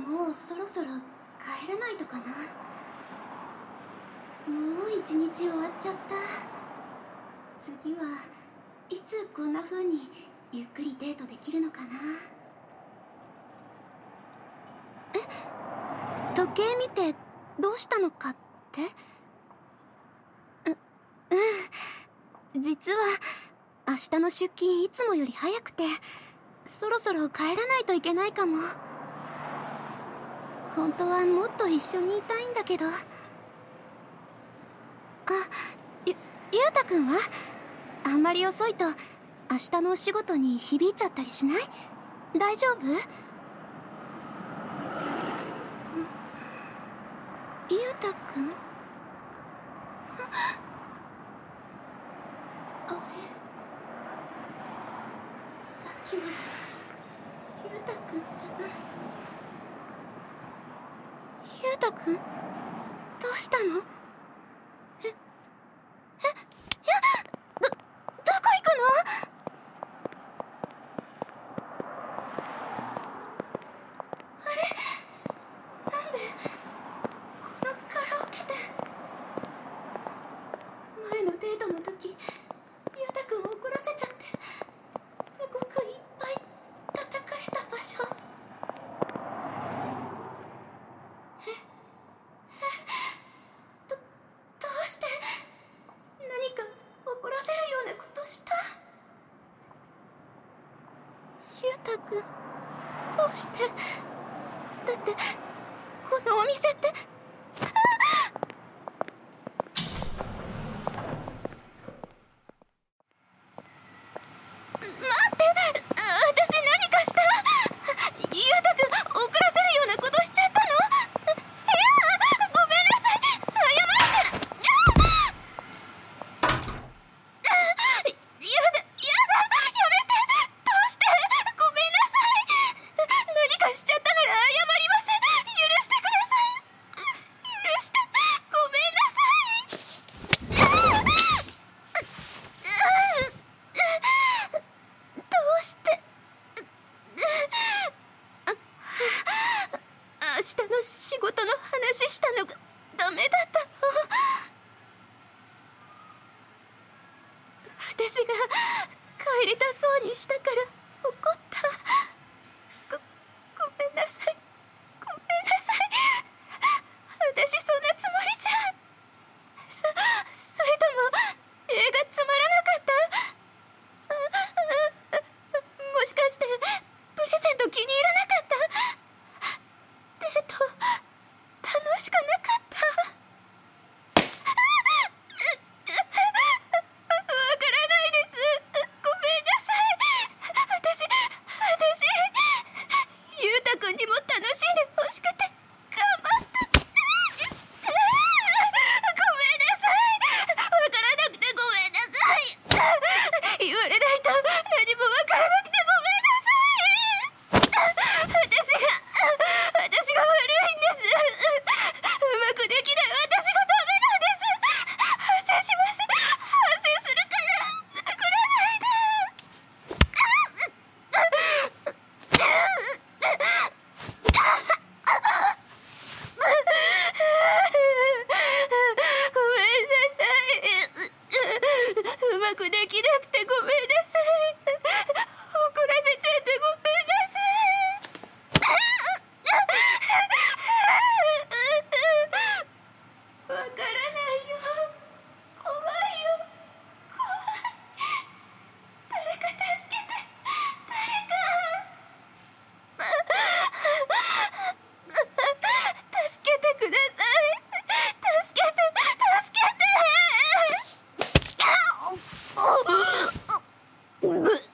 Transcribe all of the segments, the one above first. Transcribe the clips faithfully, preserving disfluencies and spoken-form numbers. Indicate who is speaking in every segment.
Speaker 1: もうそろそろ帰らないとかな。もう一日終わっちゃった。次はいつこんな風にゆっくりデートできるのかな。え、時計見てどうしたのかって？う、うん。実は明日の出勤いつもより早くて、そろそろ帰らないといけないかも。本当はもっと一緒にいたいんだけど。あ、ゆ、ゆうたくんは？あんまり遅いと明日のお仕事に響いちゃったりしない？大丈夫？ゆうたくん？あれ？さっきまでゆうたくんじゃない。ゆうたくん？どうしたの？え、え、いや、ど、どこ行くの？あれ？なんでこのカラオケで。前のデートの時、ゆうたくんを怒らせちゃって、すごくいっぱい叩かれた場所。え、え、ど、どうして？何か怒らせるようなことした？ゆうたくん、どうして？だってこのお店って。待って、私何かした？ゆうたくん、遅らせるようなことしちゃったの？いや、ごめんなさい、謝って。やだ、やだ、やめて。どうして？ごめんなさい。何かしちゃったなら謝ります。許してください。許して、ごめんなさい。どうして？明日の仕事の話したのがダメだったの？私が帰りたそうにしたから怒った。ご、ごめんなさい。ごめんなさい。私そんなつもりじゃ。そ、それとも映画つまらなかった？もしかしてプレゼント気に入らなかった？デート楽しくなかった？わからないです。ごめんなさい。私、私、ゆうたくんにも楽しんでほしくて頑張った。ごめんなさい。わからなくてごめんなさい。言われないと何もわからなくてごめんなさい。私が、私が悪いんです。うまくできない私がダメなんです。反省します。反省するから殴らないで。ごめんなさい。うまくできなくてごめんなさい。怒らせちゃってごめんなさい。わからないよ。怖いよ。怖い。誰か助けて。誰か。助けてください。助けて、助けて。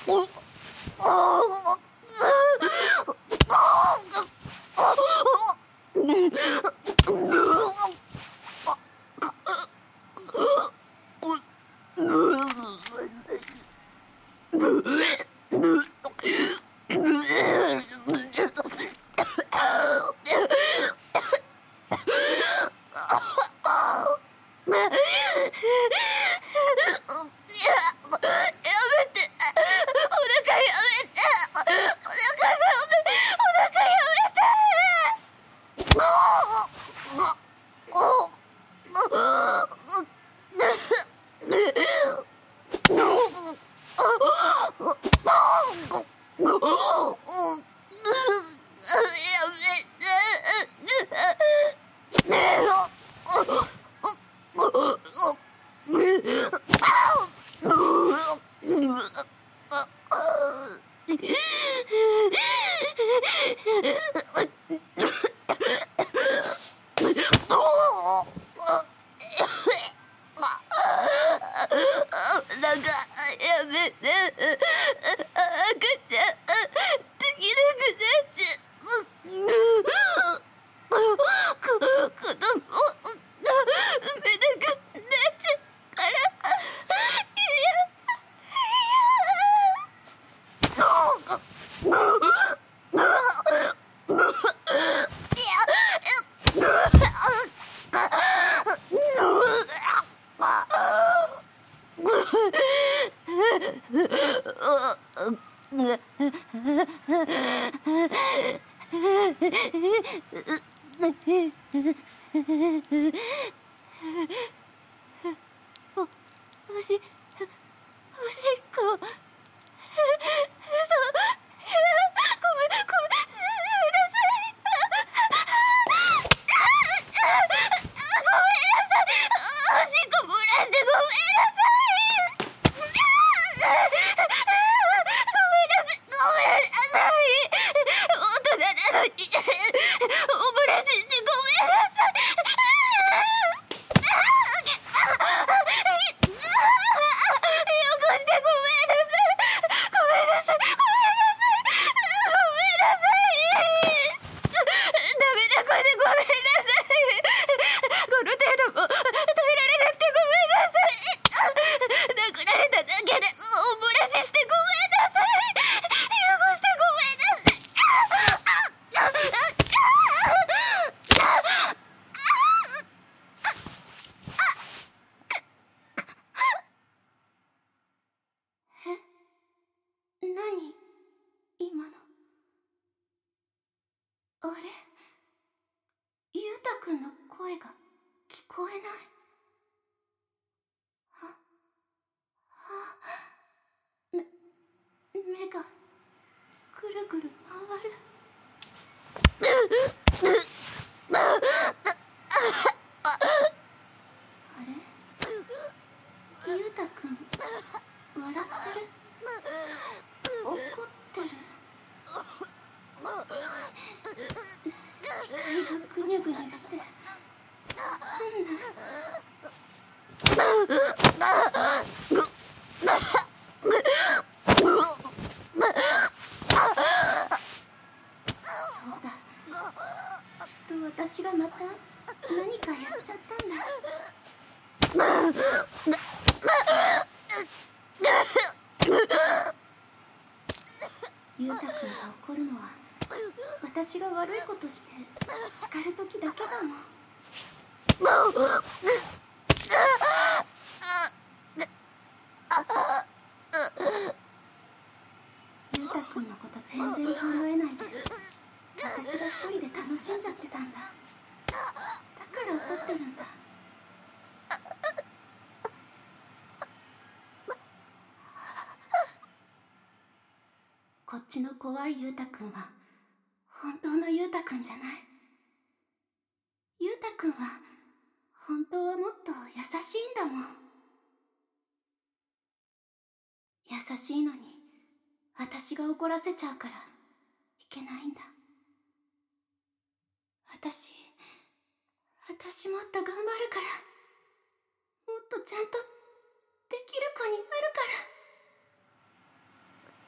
Speaker 1: こっちの怖いゆうたくんは本当のゆうたくんじゃない。ゆうたくんは本当はもっと優しいんだもん。優しいのに私が怒らせちゃうからいけないんだ。私私もっと頑張るから、もっとちゃんとできる子になるから。